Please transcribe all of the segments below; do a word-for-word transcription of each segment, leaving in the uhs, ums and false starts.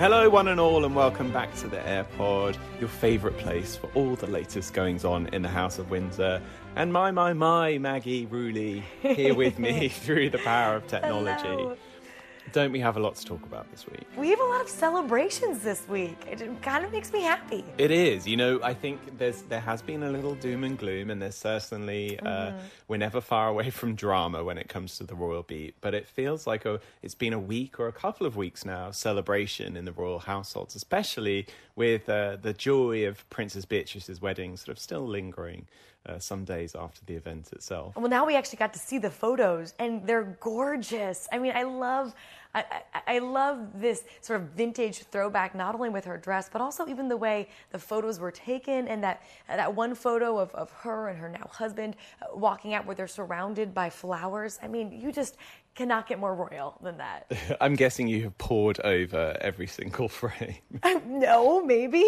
Hello, one and all, and welcome back to the AirPod, your favourite place for all the latest goings on in the House of Windsor. And my, my, my, Maggie Ruley here with me through the power of technology. Hello. Don't we have a lot to talk about this week? We have a lot of celebrations this week. It kind of makes me happy. It is. You know, I think there's there has been a little doom and gloom, and there's certainly, uh, Mm-hmm. we're never far away from drama when it comes to the royal beat. But it feels like a, it's been a week or a couple of weeks now of celebration in the royal households, especially with uh, the joy of Princess Beatrice's wedding sort of still lingering uh, some days after the event itself. Well, now we actually got to see the photos, and they're gorgeous. I mean, I love... I, I, I love this sort of vintage throwback, not only with her dress, but also even the way the photos were taken, and that that one photo of, of her and her now husband uh, walking out where they're surrounded by flowers. I mean, you just cannot get more royal than that. I'm guessing you have pored over every single frame. No, maybe.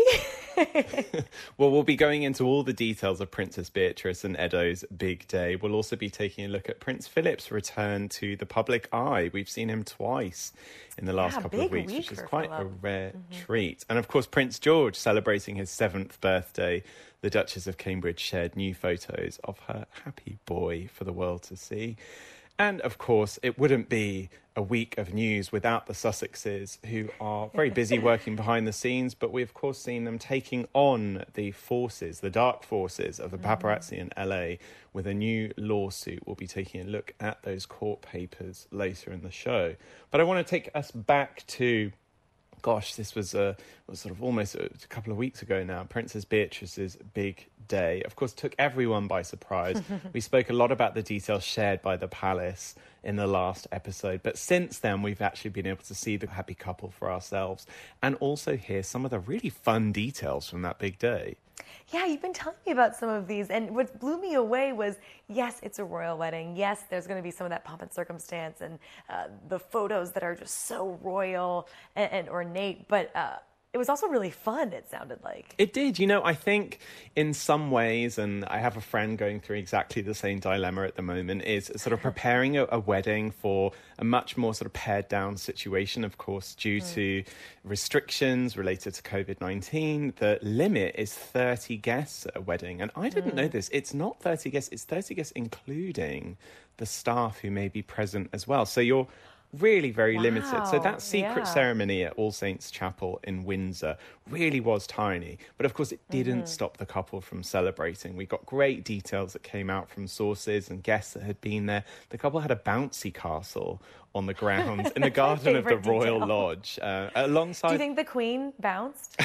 Well, we'll be going into all the details of Princess Beatrice and Edo's big day. We'll also be taking a look at Prince Philip's return to the public eye. We've seen him twice in the last Yeah, couple of big weeks, week which is for quite a Philip. rare treat. And of course, Prince George celebrating his seventh birthday. The Duchess of Cambridge shared new photos of her happy boy for the world to see. And, of course, it wouldn't be a week of news without the Sussexes, who are very busy working behind the scenes, but we've, of course, seen them taking on the forces, the dark forces of the paparazzi in L A with a new lawsuit. We'll be taking a look at those court papers later in the show. But I want to take us back to... Gosh, this was, uh, was sort of almost a, a couple of weeks ago now. Princess Beatrice's big day, of course, took everyone by surprise. We spoke a lot about the details shared by the palace in the last episode, but since then we've actually been able to see the happy couple for ourselves and also hear some of the really fun details from that big day. Yeah, you've been telling me about some of these, and what blew me away was, yes, it's a royal wedding. Yes, there's going to be some of that pomp and circumstance and uh, the photos that are just so royal and, and ornate, but uh, it was also really fun, it sounded like. It did. You know, I think in some ways, and I have a friend going through exactly the same dilemma at the moment, is sort of preparing a, a wedding for a much more sort of pared down situation, of course, due mm. to restrictions related to covid nineteen. The limit is thirty guests at a wedding. And I didn't mm. know this. It's not thirty guests. It's thirty guests, including the staff who may be present as well. So you're really very wow. limited. So that secret yeah. ceremony at All Saints Chapel in Windsor really was tiny. But of course, it didn't mm-hmm. stop the couple from celebrating. We got great details that came out from sources and guests that had been there. The couple had a bouncy castle on the grounds in the garden of the Royal detail. Lodge. Uh, alongside... Do you think the Queen bounced?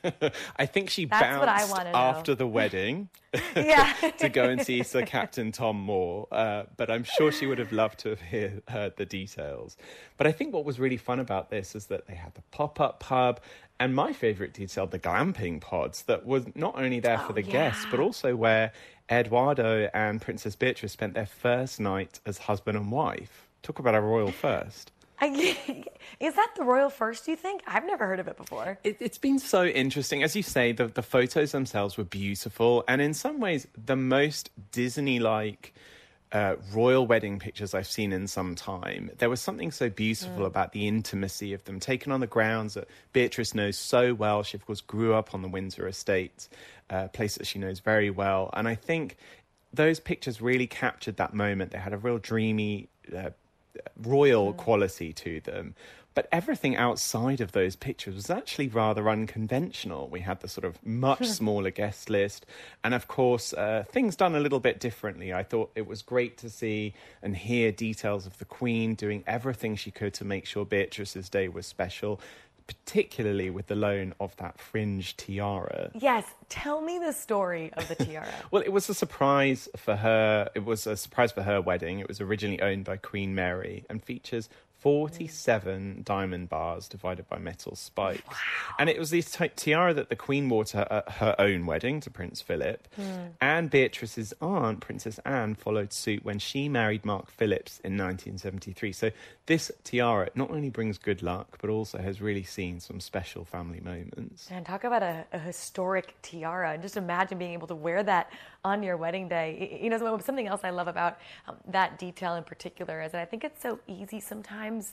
I think she That's what I bounced wanna know. after the wedding yeah. to go and see Sir Captain Tom Moore. Uh, but I'm sure she would have loved to have hear, heard the details. But I think what was really fun about this is that they had the pop-up pub and my favourite detail, the glamping pods that was not only there oh, for the yeah. guests, but also where Eduardo and Princess Beatrice spent their first night as husband and wife. Talk about a royal first. I, is that the royal first, do you think? I've never heard of it before. It, it's been so interesting. As you say, the, the photos themselves were beautiful. And in some ways, the most Disney-like uh, royal wedding pictures I've seen in some time. There was something so beautiful mm. about the intimacy of them, taken on the grounds that Beatrice knows so well. She, of course, grew up on the Windsor estate, a place that she knows very well. And I think those pictures really captured that moment. They had a real dreamy... Uh, royal mm. quality to them, but everything outside of those pictures was actually rather unconventional. We had the sort of much smaller guest list, and of course uh, things done a little bit differently. I thought it was great to see and hear details of the Queen doing everything she could to make sure Beatrice's day was special, particularly with the loan of that fringe tiara. Yes, tell me the story of the tiara. Well, it was a surprise for her. It was a surprise for her wedding. It was originally owned by Queen Mary and features forty-seven mm. diamond bars divided by metal spikes. Wow. And it was this t- tiara that the Queen wore to her, uh, her own wedding to Prince Philip. Mm. And Beatrice's aunt, Princess Anne, followed suit when she married Mark Phillips in nineteen seventy-three. So this tiara not only brings good luck, but also has really seen some special family moments. And talk about a, a historic tiara. Just imagine being able to wear that on your wedding day. You know, something else I love about um, that detail in particular is that I think it's so easy sometimes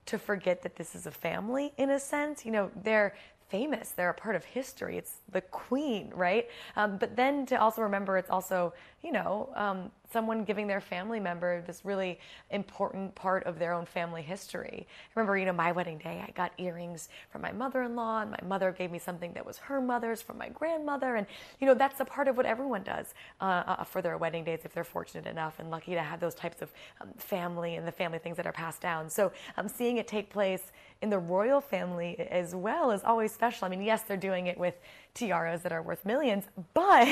to forget that this is a family in a sense. You know, they're famous. They're a part of history. It's the queen, right? Um, but then to also remember it's also, you know, um, someone giving their family member this really important part of their own family history. I remember, you know, my wedding day, I got earrings from my mother-in-law, and my mother gave me something that was her mother's from my grandmother. And, you know, that's a part of what everyone does uh, uh, for their wedding days if they're fortunate enough and lucky to have those types of um, family and the family things that are passed down. So um, seeing it take place in the royal family as well is always special. I mean, yes, they're doing it with tiaras that are worth millions, but,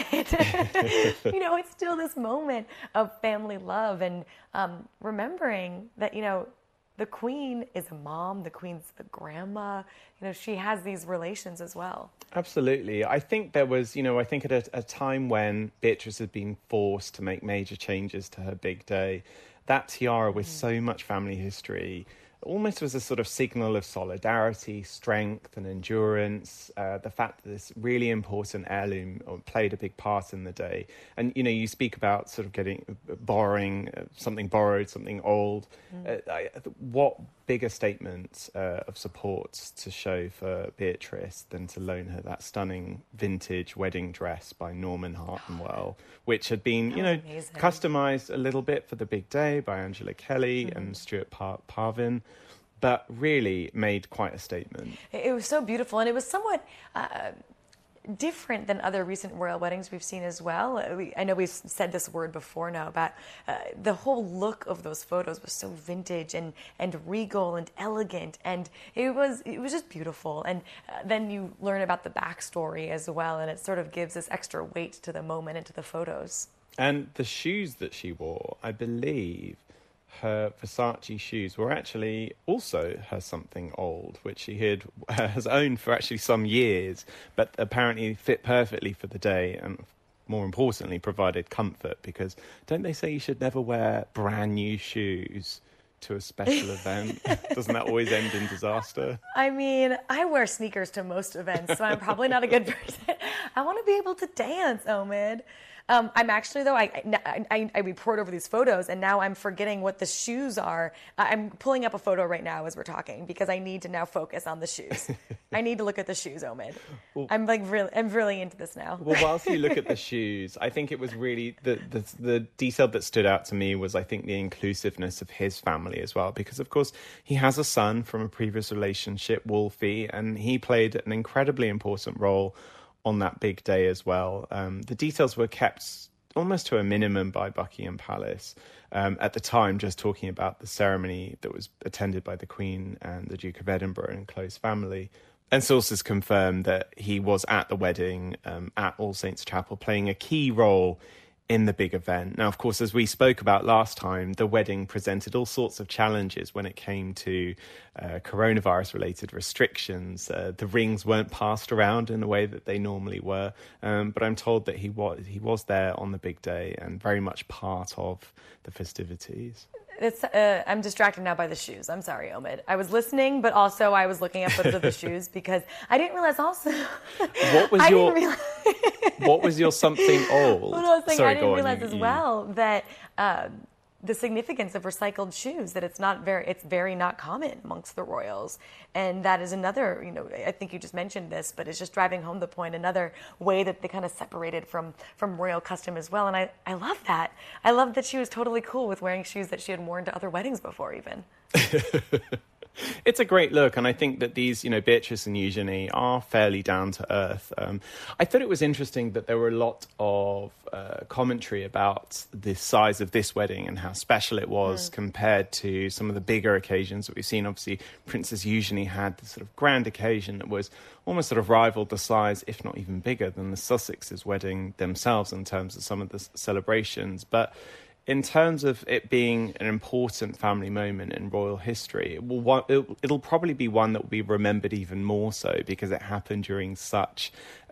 you know, it's still this moment of family love and um, remembering that, you know, the queen is a mom, the queen's a grandma, you know, she has these relations as well. Absolutely. I think there was, you know, I think at a, a time when Beatrice had been forced to make major changes to her big day, that tiara with mm. so much family history almost was a sort of signal of solidarity, strength and endurance, uh, the fact that this really important heirloom played a big part in the day. And, you know, you speak about sort of getting, borrowing uh, something borrowed, something old. Mm. Uh, I, what bigger statement uh, of support to show for Beatrice than to loan her that stunning vintage wedding dress by Norman Hartnwell, which had been, you know, amazing. Customised a little bit for the big day by Angela Kelly mm. and Stuart Par- Parvin, but really made quite a statement. It was so beautiful, and it was somewhat uh, different than other recent royal weddings we've seen as well. We, I know we've said this word before now, but uh, the whole look of those photos was so vintage and, and regal and elegant, and it was it was just beautiful. And uh, then you learn about the backstory as well, and it sort of gives this extra weight to the moment and to the photos. And the shoes that she wore, I believe, her Versace shoes were actually also her something old, which she had has owned for actually some years, but apparently fit perfectly for the day and, more importantly, provided comfort, because don't they say you should never wear brand new shoes to a special event? Doesn't that always end in disaster? I mean, I wear sneakers to most events, so I'm probably not a good person. I want to be able to dance, Omid. Um, I'm actually, though, I, I, I, I report over these photos, and now I'm forgetting what the shoes are. I'm pulling up a photo right now as we're talking because I need to now focus on the shoes. I need to look at the shoes, Omid. Well, I'm like really, I'm really into this now. Well, whilst you look at the shoes, I think it was really the, the the detail that stood out to me was, I think, the inclusiveness of his family as well, because of course he has a son from a previous relationship, Wolfie, and he played an incredibly important role on that big day as well. Um, the details were kept almost to a minimum by Buckingham Palace. Um, at the time, just talking about the ceremony that was attended by the Queen and the Duke of Edinburgh and close family. And sources confirmed that he was at the wedding um, at All Saints Chapel, playing a key role in the big event. Now, of course, as we spoke about last time, the wedding presented all sorts of challenges when it came to uh, coronavirus-related restrictions. Uh, the rings weren't passed around in the way that they normally were, um, but I'm told that he was he was there on the big day and very much part of the festivities. It's, uh, I'm distracted now by the shoes. I'm sorry, Omid. I was listening, but also I was looking at photos of the shoes because I didn't realize also. What was I your didn't realize, What was your something old? Well, I was saying, Sorry, I didn't on, realize you, as you... well that uh, the significance of recycled shoes, that it's not very, it's very not common amongst the royals. And that is another, you know, I think you just mentioned this, but it's just driving home the point, another way that they kind of separated from, from royal custom as well. And I, I love that. I love that she was totally cool with wearing shoes that she had worn to other weddings before even. It's a great look, and I think that these, you know, Beatrice and Eugenie are fairly down to earth. Um, I thought it was interesting that there were a lot of uh, commentary about the size of this wedding and how special it was mm. compared to some of the bigger occasions that we've seen. Obviously, Princess Eugenie had this sort of grand occasion that was almost sort of rivaled the size, if not even bigger, than the Sussexes' wedding themselves in terms of some of the celebrations. But in terms of it being an important family moment in royal history, it will, it'll, it'll probably be one that will be remembered even more so because it happened during such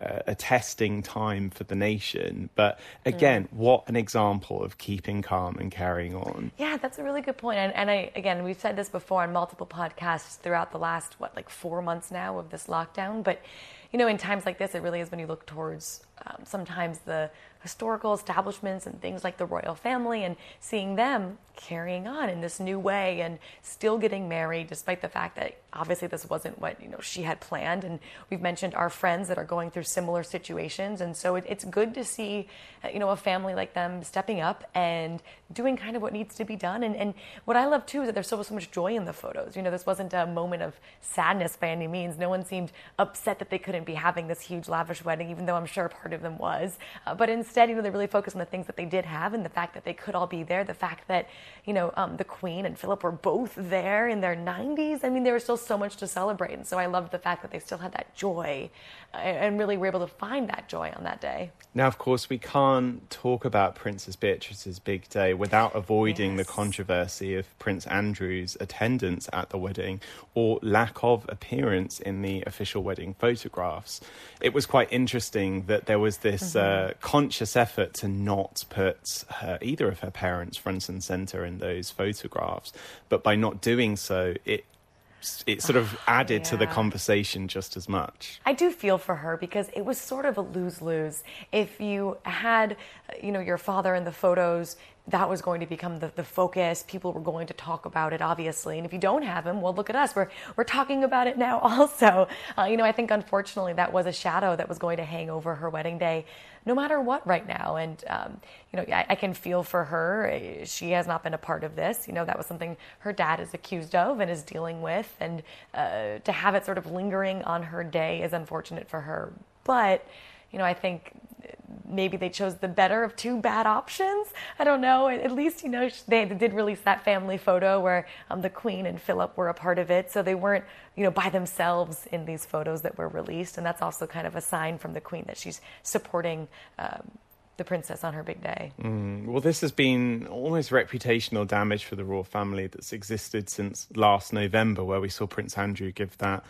uh, a testing time for the nation. But again, mm. what an example of keeping calm and carrying on. Yeah, that's a really good point. And, and I, again, we've said this before on multiple podcasts throughout the last, what, like four months now of this lockdown. But, you know, in times like this, it really is when you look towards um, sometimes the historical establishments and things like the royal family and seeing them carrying on in this new way and still getting married, despite the fact that obviously this wasn't what, you know, she had planned. And we've mentioned our friends that are going through similar situations. And so it, it's good to see, uh, you know, a family like them stepping up and doing kind of what needs to be done. And, and what I love too is that there's so, so much joy in the photos. You know, this wasn't a moment of sadness by any means. No one seemed upset that they couldn't be having this huge lavish wedding, even though I'm sure part of them was. Uh, but instead, you know, they really focused on the things that they did have and the fact that they could all be there. The fact that, you know, um, the Queen and Philip were both there in their nineties. I mean, there was still so much to celebrate. And so I loved the fact that they still had that joy uh, and really were able to find that joy on that day. Now, of course, we can't talk about Princess Beatrice's big day without avoiding yes. the controversy of Prince Andrew's attendance at the wedding or lack of appearance in the official wedding photographs. It was quite interesting that there was this mm-hmm. uh, conscious effort to not put her, either of her parents front and centre in those photographs. But by not doing so, it it sort of added yeah. to the conversation just as much. I do feel for her because it was sort of a lose-lose. If you had, you know, your father in the photos, that was going to become the, the focus. People were going to talk about it, obviously. And if you don't have him, well, look at us. We're we're talking about it now also. Uh, you know, I think, unfortunately, that was a shadow that was going to hang over her wedding day, no matter what right now. And, um, you know, I, I can feel for her. She has not been a part of this. You know, that was something her dad is accused of and is dealing with. And uh, to have it sort of lingering on her day is unfortunate for her. But, you know, I think maybe they chose the better of two bad options. I don't know. At least, you know, they did release that family photo where um, the Queen and Philip were a part of it. So they weren't, you know, by themselves in these photos that were released. And that's also kind of a sign from the Queen that she's supporting um, the princess on her big day. Mm, well, this has been almost reputational damage for the royal family that's existed since last November, where we saw Prince Andrew give that,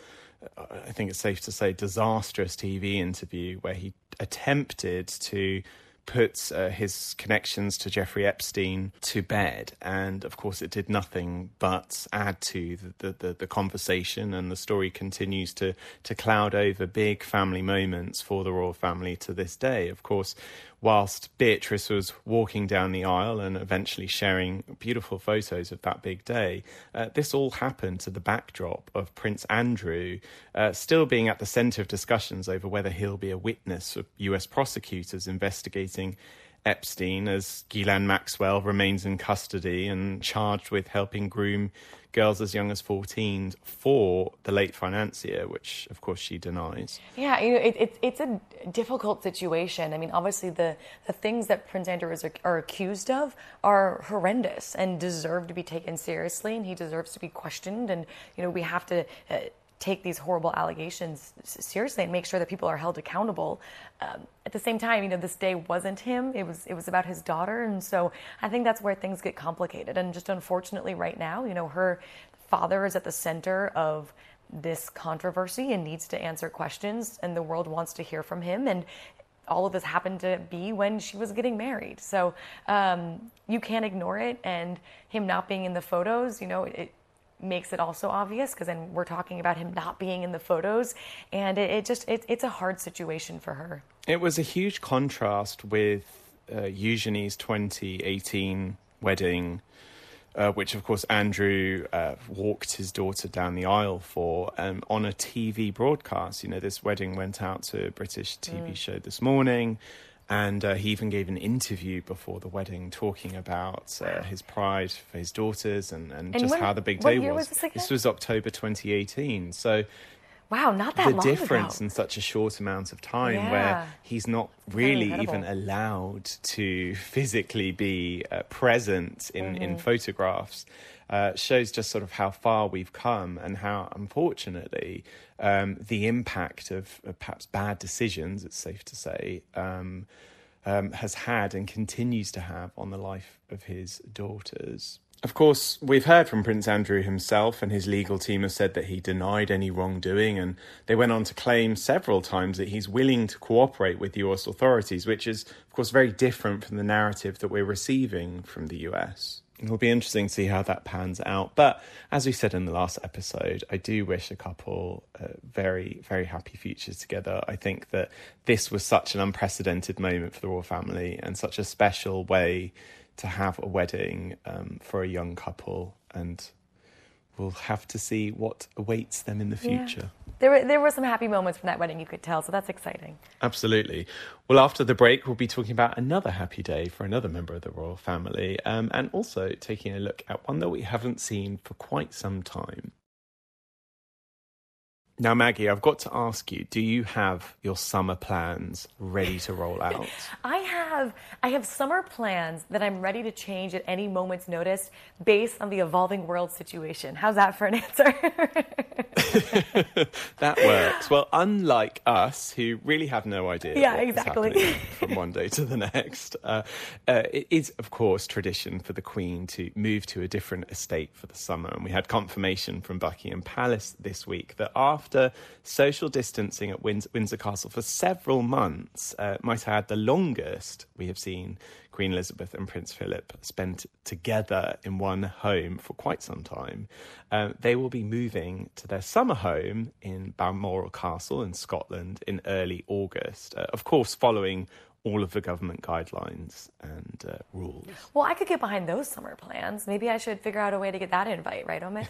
I think it's safe to say, disastrous T V interview where he attempted to put uh, his connections to Jeffrey Epstein to bed. And of course, it did nothing but add to the, the, the conversation, and the story continues to, to cloud over big family moments for the royal family to this day. Of course, whilst Beatrice was walking down the aisle and eventually sharing beautiful photos of that big day, uh, this all happened to the backdrop of Prince Andrew uh, still being at the centre of discussions over whether he'll be a witness of U S prosecutors investigating Epstein, as Ghislaine Maxwell remains in custody and charged with helping groom girls as young as fourteen for the late financier, which of course she denies. Yeah, you know, it, it, it's a difficult situation. I mean, obviously the, the things that Prince Andrew is, are accused of are horrendous and deserve to be taken seriously, and he deserves to be questioned. And, you know, we have to uh, take these horrible allegations seriously and make sure that people are held accountable. Um, at the same time, you know, this day wasn't him. It was it was about his daughter. And so I think that's where things get complicated. And just unfortunately right now, you know, her father is at the center of this controversy and needs to answer questions, and the world wants to hear from him. And all of this happened to be when she was getting married. So um, you can't ignore it. And him not being in the photos, you know, it makes it also obvious, because then we're talking about him not being in the photos, and it, it just it, it's a hard situation for her. It was a huge contrast with uh, Eugenie's twenty eighteen wedding, uh, which of course Andrew uh, walked his daughter down the aisle for um, on a T V broadcast. You know, this wedding went out to a British T V mm. show this morning. And uh, he even gave an interview before the wedding talking about uh, his pride for his daughters and, and, and just when, how the big day what year was. was this, this was October twenty eighteen. So, wow, not that the long difference ago. In such a short amount of time, yeah. where he's not really even allowed to physically be uh, present in, mm-hmm. in photographs, uh, shows just sort of how far we've come, and how, unfortunately, um, the impact of, of perhaps bad decisions, it's safe to say, um, um, has had and continues to have on the life of his daughters. Of course, we've heard from Prince Andrew himself, and his legal team have said that he denied any wrongdoing, and they went on to claim several times that he's willing to cooperate with U S authorities, which is, of course, very different from the narrative that we're receiving from the U S. It'll be interesting to see how that pans out. But as we said in the last episode, I do wish a couple uh, very, very happy futures together. I think that this was such an unprecedented moment for the royal family and such a special way to have a wedding um, for a young couple, and we'll have to see what awaits them in the future. Yeah. There were there were some happy moments from that wedding, you could tell, so that's exciting. Absolutely. Well, after the break, we'll be talking about another happy day for another member of the royal family, um, and also taking a look at one that we haven't seen for quite some time. Now, Maggie, I've got to ask you, do you have your summer plans ready to roll out? I have I have summer plans that I'm ready to change at any moment's notice based on the evolving world situation. How's that for an answer? That works. Well, unlike us, who really have no idea yeah, what's exactly. happening from one day to the next, uh, uh, it is, of course, tradition for the Queen to move to a different estate for the summer. And we had confirmation from Buckingham Palace this week that after social distancing at Windsor, Windsor Castle for several months, uh, might I add the longest we have seen Queen Elizabeth and Prince Philip spent together in one home for quite some time, uh, they will be moving to their summer home in Balmoral Castle in Scotland in early August, uh, of course following all of the government guidelines and uh, rules. Well, I could get behind those summer plans. Maybe I should figure out a way to get that invite, right, Omid?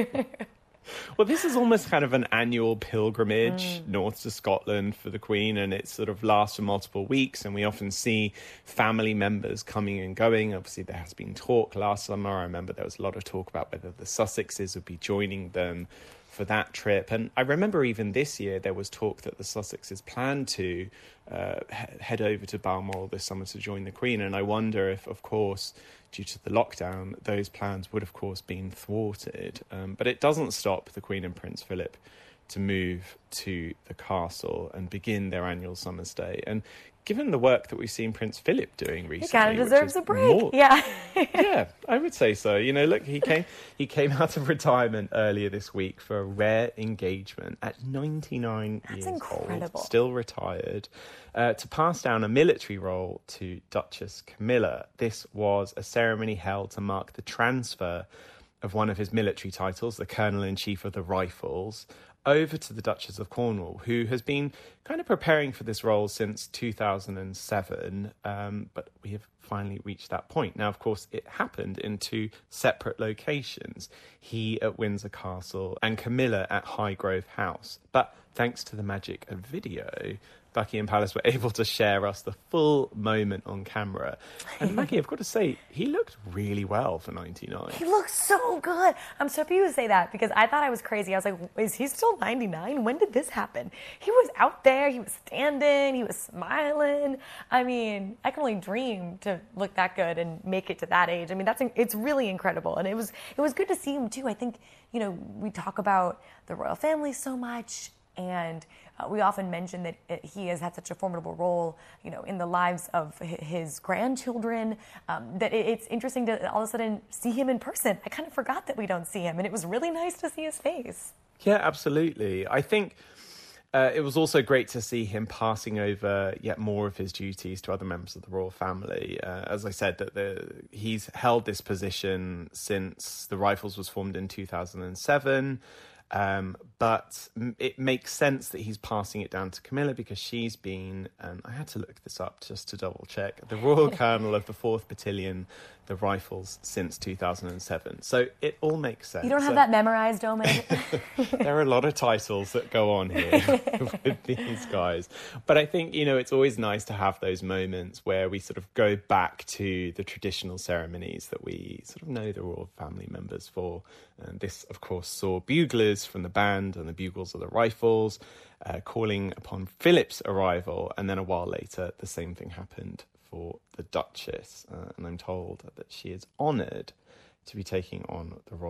Well, this is almost kind of an annual pilgrimage mm. north to Scotland for the Queen, and it sort of lasts for multiple weeks, and we often see family members coming and going. Obviously, there has been talk last summer. I remember there was a lot of talk about whether the Sussexes would be joining them for that trip. And I remember even this year there was talk that the Sussexes planned to uh, he- head over to Balmoral this summer to join the Queen. And I wonder if, of course, due to the lockdown, those plans would, of course, been thwarted. Um, but it doesn't stop the Queen and Prince Philip to move to the castle and begin their annual summer stay. And given the work that we've seen Prince Philip doing recently, he kind of deserves a break. More, yeah, yeah, I would say so. You know, look, he came he came out of retirement earlier this week for a rare engagement at ninety-nine That's years incredible. old, still retired, uh, to pass down a military role to Duchess Camilla. This was a ceremony held to mark the transfer of one of his military titles, the Colonel-in-Chief of the Rifles, over to the Duchess of Cornwall, who has been kind of preparing for this role since two thousand seven, um, but we have finally reached that point. Now, of course, it happened in two separate locations, he at Windsor Castle and Camilla at Highgrove House. But thanks to the magic of video, Buckingham Palace were able to share us the full moment on camera. And Maggie, I've got to say, he looked really well for ninety-nine. He looks so good. I'm so happy you say that because I thought I was crazy. I was like, is he still ninety-nine? When did this happen? He was out there. He was standing. He was smiling. I mean, I can only dream to look that good and make it to that age. I mean, that's it's really incredible. And it was it was good to see him too. I think, you know, we talk about the royal family so much, and uh, we often mention that it, he has had such a formidable role, you know, in the lives of his grandchildren, um, that it, it's interesting to all of a sudden see him in person. I kind of forgot that we don't see him, and it was really nice to see his face. Yeah, absolutely. I think uh, it was also great to see him passing over yet more of his duties to other members of the royal family. Uh, as I said, that the, he's held this position since the Rifles was formed in two thousand seven. Um, but it makes sense that he's passing it down to Camilla because she's been, and I had to look this up just to double check, the Royal Colonel of the fourth Battalion, the Rifles, since two thousand seven. So it all makes sense. You don't have so, that memorized, Omid? There are a lot of titles that go on here with these guys. But I think, you know, it's always nice to have those moments where we sort of go back to the traditional ceremonies that we sort of know the royal family members for. And this, of course, saw buglers from the band and the bugles of the Rifles uh, calling upon Philip's arrival. And then a while later, the same thing happened for the Duchess. Uh, and I'm told that she is honoured to be taking on the role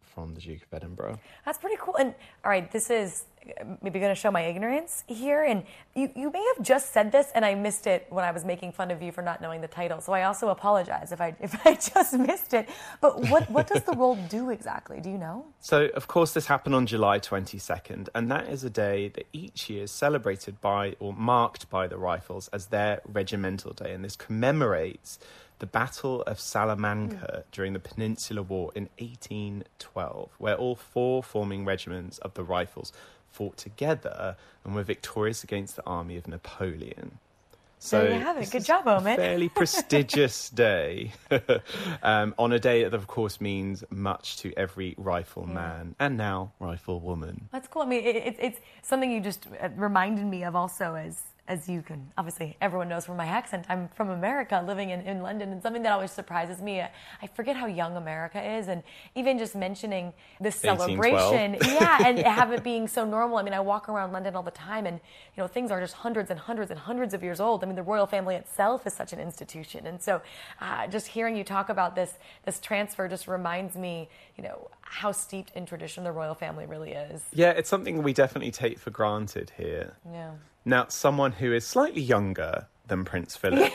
from the Duke of Edinburgh. That's pretty cool. And all right, this is maybe going to show my ignorance here. And you, you may have just said this, and I missed it when I was making fun of you for not knowing the title. So I also apologize if I if I just missed it. But what, what does the role do exactly? Do you know? So, of course, this happened on July twenty-second, and that is a day that each year is celebrated by or marked by the Rifles as their regimental day. And this commemorates the Battle of Salamanca mm. during the Peninsular War in eighteen twelve, where all four forming regiments of the Rifles fought together and were victorious against the army of Napoleon. So there you have it. Good job, Omid. A fairly prestigious day um, on a day that, of course, means much to every rifleman yeah. and now riflewoman. That's cool. I mean, it, it, it's something you just reminded me of also as... As you can, obviously, everyone knows from my accent, I'm from America, living in, in London, and something that always surprises me, I forget how young America is, and even just mentioning this celebration, yeah, and have it being so normal. I mean, I walk around London all the time, and, you know, things are just hundreds and hundreds and hundreds of years old. I mean, the royal family itself is such an institution, and so uh, just hearing you talk about this, this transfer just reminds me, you know, how steeped in tradition the royal family really is. Yeah, it's something we definitely take for granted here. Yeah. Now, someone who is slightly younger than Prince Philip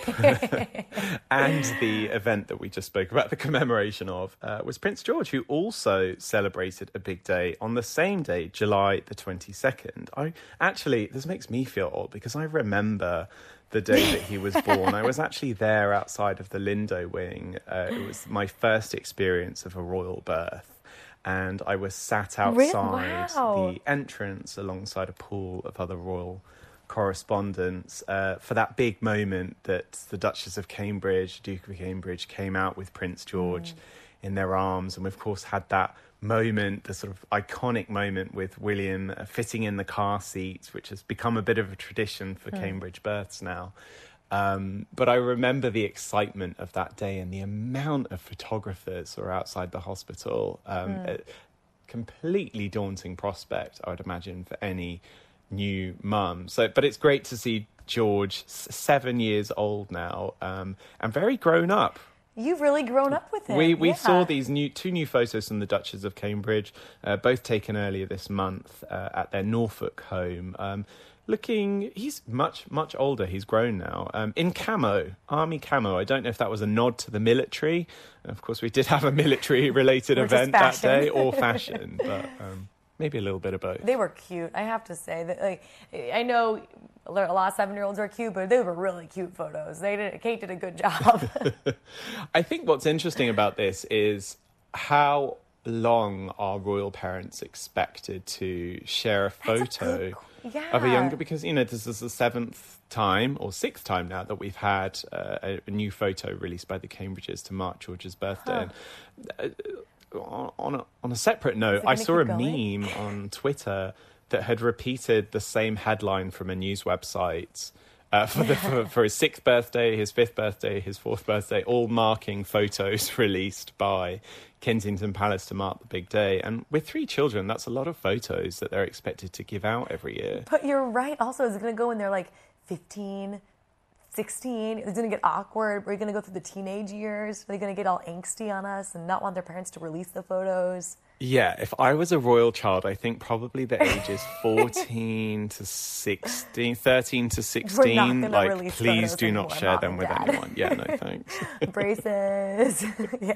and the event that we just spoke about, the commemoration of, uh, was Prince George, who also celebrated a big day on the same day, July the twenty-second. I actually, this makes me feel old because I remember the day that he was born. I was actually there outside of the Lindo wing. Uh, it was my first experience of a royal birth. And I was sat outside wow. the entrance alongside a pool of other royal correspondence uh, for that big moment that the Duchess of Cambridge, Duke of Cambridge, came out with Prince George mm. in their arms. And we, of course, had that moment, the sort of iconic moment with William uh, fitting in the car seats, which has become a bit of a tradition for mm. Cambridge births now. Um, but I remember the excitement of that day and the amount of photographers who were outside the hospital. Um, mm. A completely daunting prospect, I would imagine, for any new mum. So, but it's great to see George, seven years old now, um, and very grown up. You've really grown up with him. We we yeah. saw these new two new photos from the Duchess of Cambridge, uh, both taken earlier this month uh, at their Norfolk home. Um, looking, he's much much older. He's grown now. Um, in camo, army camo. I don't know if that was a nod to the military. Of course, we did have a military-related event that day, or fashion, but. Um, Maybe a little bit of both. They were cute, I have to say. That, like, I know a lot of seven-year-olds are cute, but they were really cute photos. They did, Kate did a good job. I think what's interesting about this is how long our royal parents expected to share a photo a yeah. of a younger... Because, you know, this is the seventh time or sixth time now that we've had uh, a, a new photo released by the Cambridges to mark George's birthday. Huh. And, uh, On a, on a separate note, I saw a going? meme on Twitter that had repeated the same headline from a news website uh, for, the, for, for his sixth birthday, his fifth birthday, his fourth birthday, all marking photos released by Kensington Palace to mark the big day. And with three children, that's a lot of photos that they're expected to give out every year. But you're right. Also, is it going to go when they're like fifteen, sixteen? Is it going to get awkward? Are we going to go through the teenage years? Are they going to get all angsty on us and not want their parents to release the photos? Yeah, if I was a royal child, I think probably the ages fourteen to sixteen, thirteen to sixteen, like, please do not share them with anyone. Yeah, no thanks. Braces. Yeah.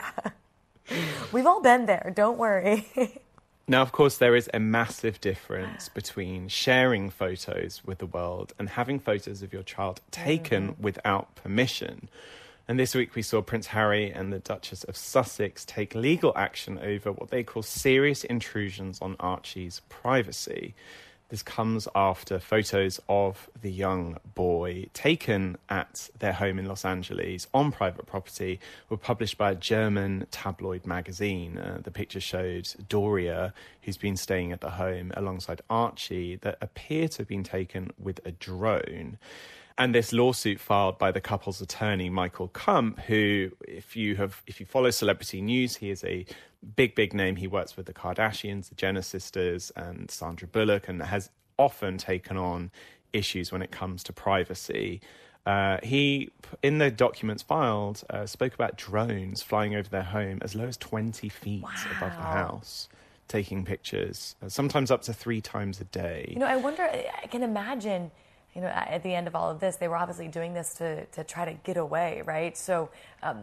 We've all been there, don't worry. Now, of course, there is a massive difference between sharing photos with the world and having photos of your child taken mm-hmm. without permission. And this week we saw Prince Harry and the Duchess of Sussex take legal action over what they call serious intrusions on Archie's privacy. This comes after photos of the young boy taken at their home in Los Angeles on private property were published by a German tabloid magazine. Uh, the picture showed Doria, who's been staying at the home alongside Archie, that appear to have been taken with a drone. And this lawsuit filed by the couple's attorney, Michael Kump, who, if you have, if you follow celebrity news, he is a big, big name. He works with the Kardashians, the Jenner sisters, and Sandra Bullock, and has often taken on issues when it comes to privacy. Uh, he, in the documents filed, uh, spoke about drones flying over their home as low as twenty feet Wow. above the house, taking pictures, uh, sometimes up to three times a day. You know, I wonder, I can imagine, you know, at the end of all of this, they were obviously doing this to, to try to get away, right? So um,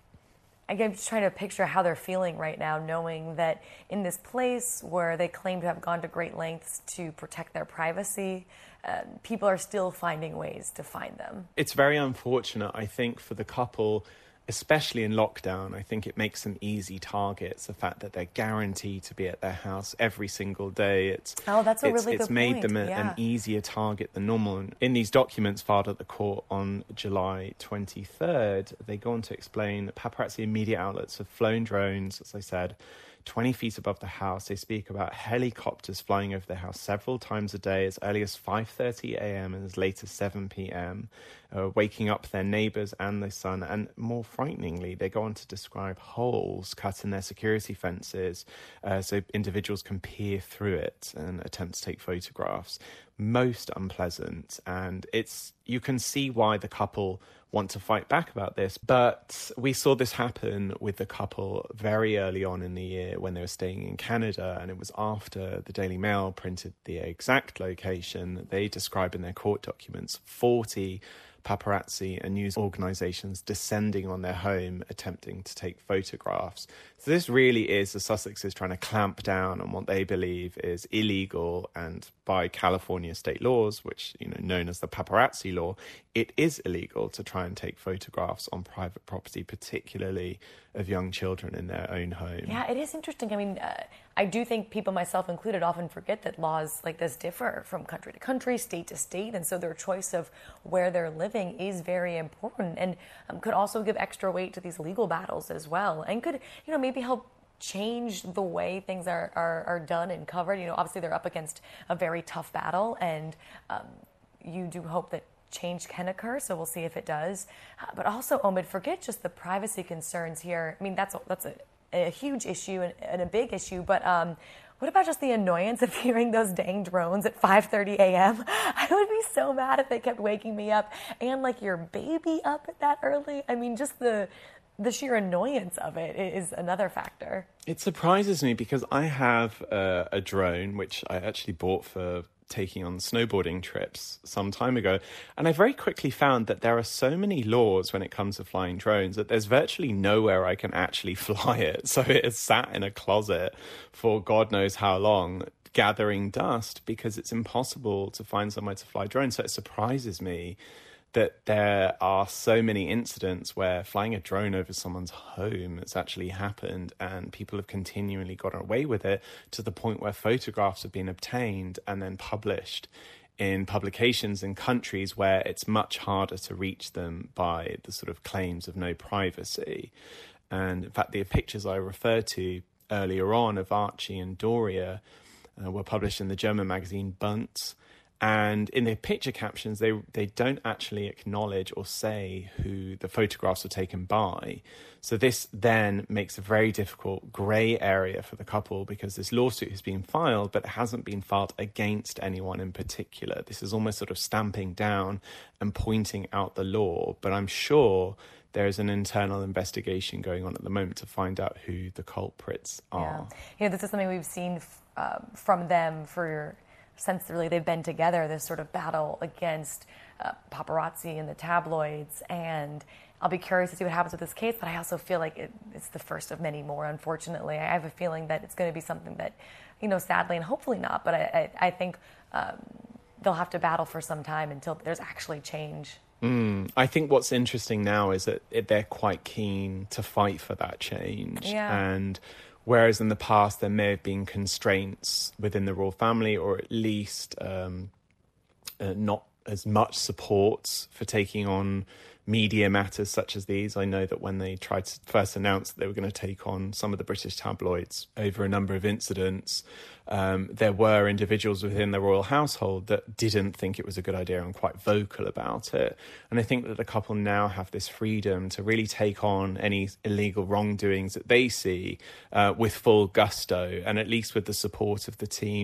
I'm just trying to picture how they're feeling right now, knowing that in this place where they claim to have gone to great lengths to protect their privacy, uh, people are still finding ways to find them. It's very unfortunate, I think, for the couple, especially in lockdown. I think it makes them easy targets, the fact that they're guaranteed to be at their house every single day. It's, oh, that's a it's, really it's good made point. them a, yeah. an easier target than normal. In these documents filed at the court on July twenty-third, they go on to explain that paparazzi and media outlets have flown drones, as I said, twenty feet above the house. They speak about helicopters flying over their house several times a day, as early as five thirty a.m. and as late as seven p.m., uh, waking up their neighbours and their son. And more frighteningly, they go on to describe holes cut in their security fences uh, so individuals can peer through it and attempt to take photographs. Most unpleasant, and it's you can see why the couple want to fight back about this. But we saw this happen with the couple very early on in the year when they were staying in Canada, and it was after the Daily Mail printed the exact location. They describe in their court documents forty paparazzi and news organisations descending on their home, attempting to take photographs. So this really is the Sussexes trying to clamp down on what they believe is illegal, and by California state laws, which, you know, known as the paparazzi law, it is illegal to try and take photographs on private property, particularly of young children in their own home. Yeah, it is interesting. I mean, uh, I do think people, myself included, often forget that laws like this differ from country to country, state to state, and so their choice of where they're living is very important, and um, could also give extra weight to these legal battles as well, and could, you know, maybe help change the way things are, are, are done and covered. You know, obviously they're up against a very tough battle, and um, you do hope that change can occur, so we'll see if it does. Uh, but also, Omid, forget just the privacy concerns here. I mean, that's a, that's a, a huge issue and, and a big issue, but um, what about just the annoyance of hearing those dang drones at five thirty a.m.? I would be so mad if they kept waking me up, and like your baby up at that early. I mean, just the the sheer annoyance of it is another factor. It surprises me because I have uh, a drone, which I actually bought for taking on snowboarding trips some time ago. And I very quickly found that there are so many laws when it comes to flying drones that there's virtually nowhere I can actually fly it. So it has sat in a closet for God knows how long, gathering dust, because it's impossible to find somewhere to fly drones. So it surprises me that there are so many incidents where flying a drone over someone's home has actually happened, and people have continually gotten away with it to the point where photographs have been obtained and then published in publications in countries where it's much harder to reach them by the sort of claims of no privacy. And in fact, the pictures I referred to earlier on of Archie and Doria uh, were published in the German magazine Bunt. And in their picture captions, they they don't actually acknowledge or say who the photographs were taken by. So this then makes a very difficult grey area for the couple, because this lawsuit has been filed, but it hasn't been filed against anyone in particular. This is almost sort of stamping down and pointing out the law. But I'm sure there is an internal investigation going on at the moment to find out who the culprits are. Yeah, you know, this is something we've seen uh, from them for since really they've been together, this sort of battle against uh, paparazzi and the tabloids. And I'll be curious to see what happens with this case, but I also feel like it, it's the first of many more, unfortunately. I have a feeling that it's going to be something that, you know, sadly, and hopefully not, but I, I, I think um, they'll have to battle for some time until there's actually change. Mm, I think what's interesting now is that it, they're quite keen to fight for that change. Yeah. And whereas in the past there may have been constraints within the royal family, or at least um, uh, not as much support for taking on media matters such as these. I know that when they tried to first announce that they were going to take on some of the British tabloids over a number of incidents, um, there were individuals within the royal household that didn't think it was a good idea and quite vocal about it. And I think that the couple now have this freedom to really take on any illegal wrongdoings that they see uh, with full gusto, and at least with the support of the team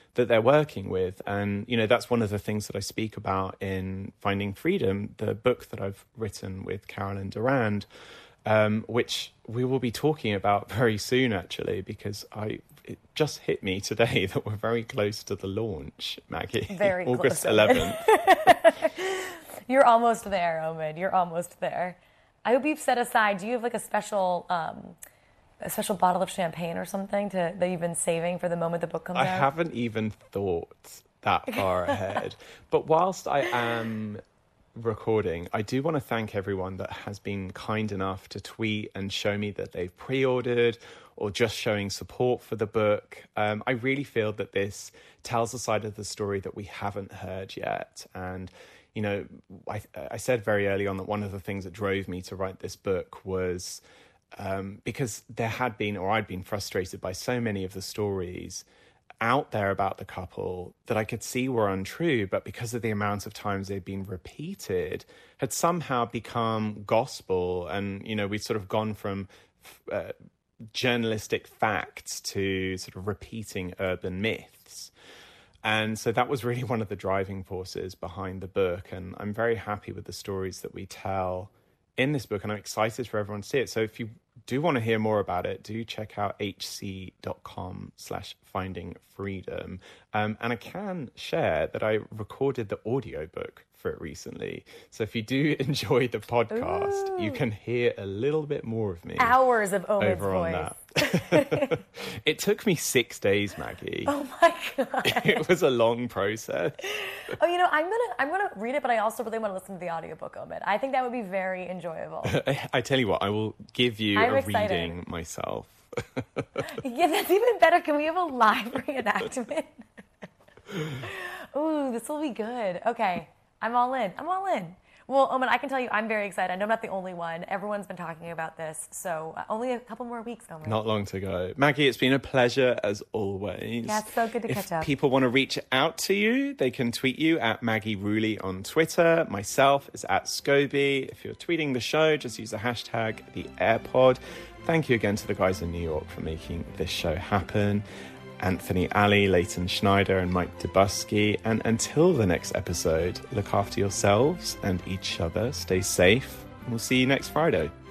that they're working with. And, you know, that's one of the things that I speak about in Finding Freedom, the book that I've written with Carolyn Durand, um, which we will be talking about very soon, actually, because I it just hit me today that we're very close to the launch, Maggie. Very August close. eleventh. You're almost there, Omid. You're almost there. I hope you've set aside, do you have like a special... Um, a special bottle of champagne or something to, that you've been saving for the moment the book comes I out? I haven't even thought that far ahead. But whilst I am recording, I do want to thank everyone that has been kind enough to tweet and show me that they've pre-ordered or just showing support for the book. Um, I really feel that this tells a side of the story that we haven't heard yet. And, you know, I, I said very early on that one of the things that drove me to write this book was... Um, because there had been, or I'd been frustrated by so many of the stories out there about the couple that I could see were untrue, but because of the amount of times they'd been repeated, had somehow become gospel. And, you know, we'd sort of gone from uh, journalistic facts to sort of repeating urban myths. And so that was really one of the driving forces behind the book. And I'm very happy with the stories that we tell in this book, and I'm excited for everyone to see it. So if you do want to hear more about it, do check out hc.com slash finding freedom. Um, and I can share that I recorded the audiobook for it recently. So if you do enjoy the podcast, Ooh. You can hear a little bit more of me. Hours of Omid's over voice. On that. It took me six days, Maggie. Oh my God. It was a long process. Oh, you know, I'm gonna I'm gonna read it, but I also really want to listen to the audiobook, Omid. I think that would be very enjoyable. I tell you what, I will give you I'm a excited. reading myself. Yeah, that's even better. Can we have a live reenactment? Ooh, this will be good. Okay, I'm all in. I'm all in. Well, Omid, I can tell you I'm very excited. I know I'm not the only one. Everyone's been talking about this, so uh, only a couple more weeks, Omid. Not long to go. Maggie, it's been a pleasure as always. Yeah, it's so good to if catch up. If people want to reach out to you, they can tweet you at Maggie Ruley on Twitter. Myself is at Scobie. If you're tweeting the show, just use the hashtag TheAirPod. Thank you again to the guys in New York for making this show happen. Anthony Alley, Leighton Schneider, and Mike Dubusky. And until the next episode, look after yourselves and each other. Stay safe. And we'll see you next Friday.